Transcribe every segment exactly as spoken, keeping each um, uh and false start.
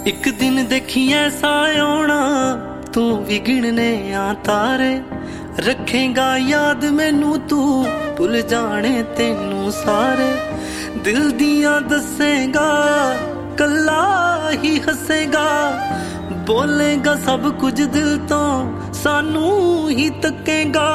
एक दिन देखी ऐसा आना तू भी गिनने आ तारे, रखेगा याद मैनू तू भुल जाने तेनू सारे। दिल दियां दसेगा कला ही हसेगा, बोलेगा सब कुछ दिल तो सानू ही तकेगा।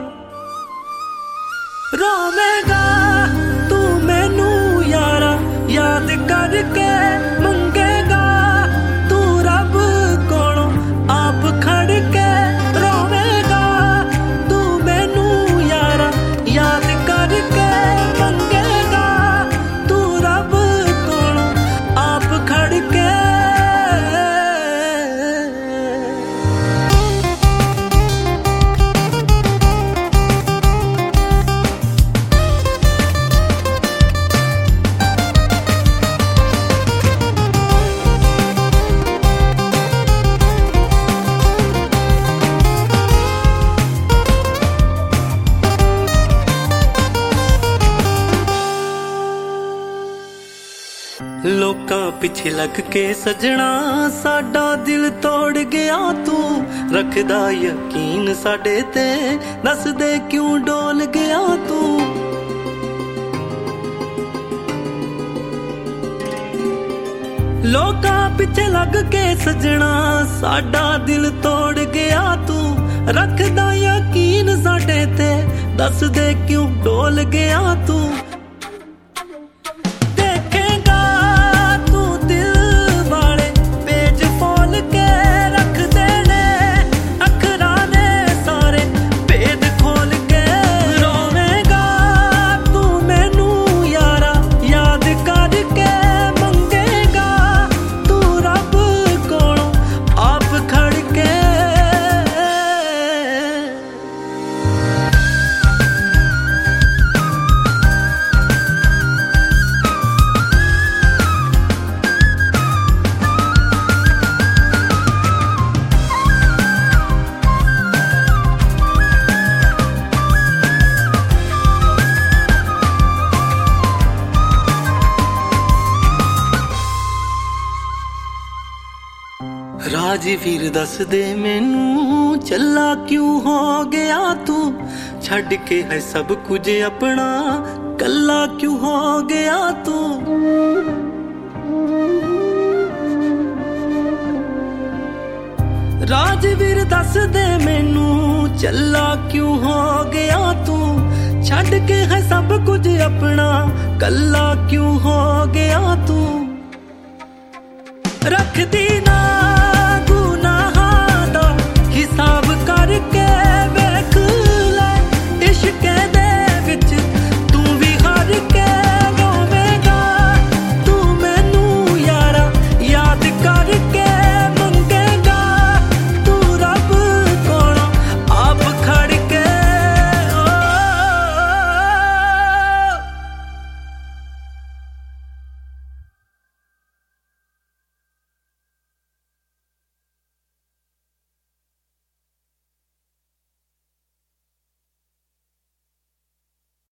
रोवेगा तू मैनू यारा याद करके मंगेगा, तू रब कोलों आप खड़ के रोवेगा। तू मैनू यारा याद करके मंगेगा, तू रब कोलों आप खड़ के। लोकां पिछे लग के सजना साडा दिल तोड़ गया, तू रखदा यकीन साडे ते दस दे क्यों डोल गया तू। लोकां पिछे लग के सजना साडा दिल तोड़ गया, तू रखदा यकीन साडे ते दस दे क्यों डोल गया तू। राजवीर दस दे मैनू चला क्यों हो गया तू, छड़ के है सब कुछ अपना कला क्यों हो गया तू। राजवीर दस दे मैनू चला क्यों हो गया तू, छड़ के है सब कुछ अपना कला क्यों हो गया तू। रख दी ना